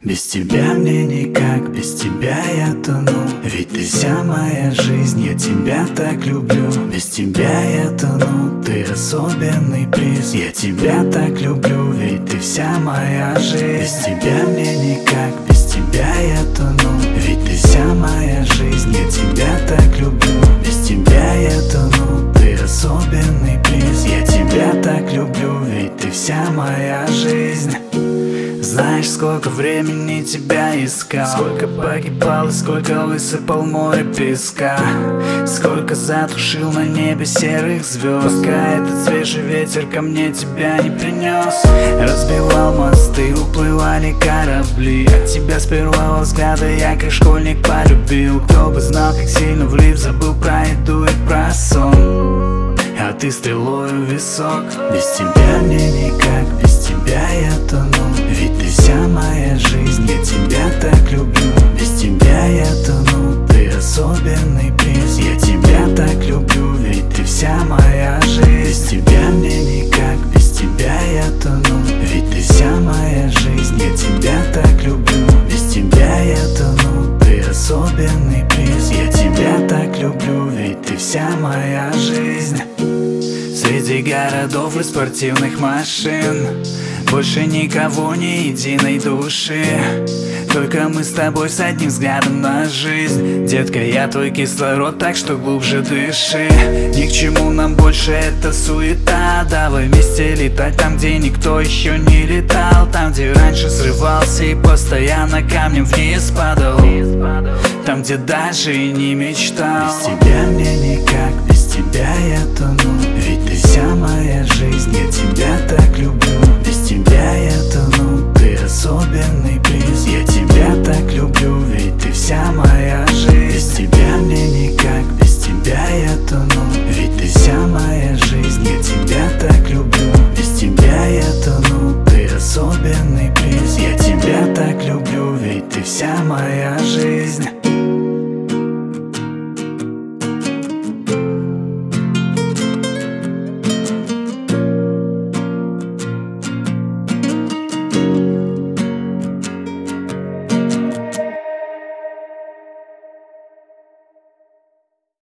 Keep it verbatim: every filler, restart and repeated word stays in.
Без тебя мне никак, без тебя я тону. Ведь ты вся моя жизнь, я тебя так люблю. Без тебя я тону, ты особенный приз. Я тебя так люблю, ведь ты вся моя жизнь. Без тебя мне никак, без тебя я тону. Ведь ты вся моя жизнь, я тебя так люблю. Без тебя я тону, ты особенный приз. Я тебя так люблю, ведь ты вся моя жизнь. Знаешь, сколько времени тебя искал, сколько погибал и сколько высыпал море песка, сколько затушил на небе серых звезд, пока этот свежий ветер ко мне тебя не принес. Разбивал мосты, уплывали корабли, от тебя с первого взгляда я как школьник полюбил. Кто бы знал, как сильно влип, забыл про еду и про сон. А ты стрелою в висок. Без тебя мне никак, без тебя я тону. Ведь ты вся моя жизнь, я тебя так люблю. Без тебя я тону, ты особенный приз. Я тебя так люблю, ведь ты вся моя жизнь. Без тебя мне никак, без тебя я тону. Ведь ты вся моя жизнь, я тебя так люблю. Без тебя я тону, ты особенный приз. Я тебя так люблю, ведь ты вся моя жизнь. Среди городов и спортивных машин больше никого, ни единой души. Только мы с тобой с одним взглядом на жизнь. Детка, я твой кислород, так что глубже дыши. Ни к чему нам больше эта суета. Давай вместе летать там, где никто еще не летал. Там, где раньше срывался и постоянно камнем вниз падал. Там, где даже и не мечтал. Без тебя мне никак, без тебя я тону. Ведь ты вся моя жизнь, я тебя так люблю. Без тебя я тону, ты особенный приз. Я тебя так люблю, ведь ты вся моя жизнь. Без тебя мне никак, без тебя я тону. Ведь ты вся моя жизнь, я тебя так люблю. Без тебя я тону, ты особенный приз. Я тебя так люблю, ведь ты вся моя жизнь.